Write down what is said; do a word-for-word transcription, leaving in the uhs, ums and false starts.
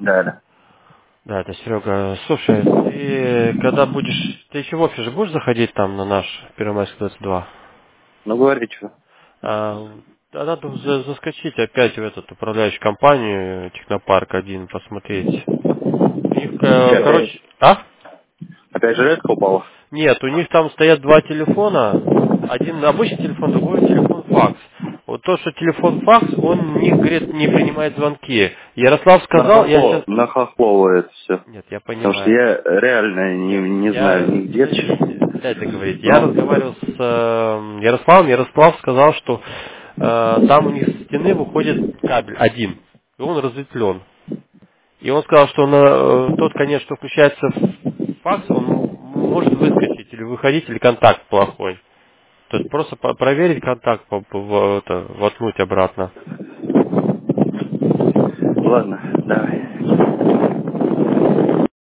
Да, да. Да, это Серега. Слушай, ты когда будешь... Ты еще в офис же будешь заходить там на наш Первомайский двадцать два? Ну, говори, что. А, да, надо за- заскочить опять в эту управляющую компанию Технопарк один посмотреть. У них, э, Опять, короче... А? опять же редко упала? Нет, у них там стоят два телефона. Один обычный телефон, другой телефон факс. Вот то, что телефон факс, он не, говорит, не принимает звонки. Ярослав На сказал, я Хохлова, сейчас... на Хохлова это все. Нет, я Потому что понимаю. я реально не, Нет, не знаю я... нигде чего. Подождите, дайте говорить. Я Но, разговаривал с э, Ярославом. Ярослав сказал, что э, там у них с стены выходит кабель один. И он разветвлен. И он сказал, что на, э, тот конец, что включается в факс, он может выскочить или выходить, или контакт плохой. То есть просто по- проверить контакт, по- по- в- это, воткнуть обратно. ладно, давай.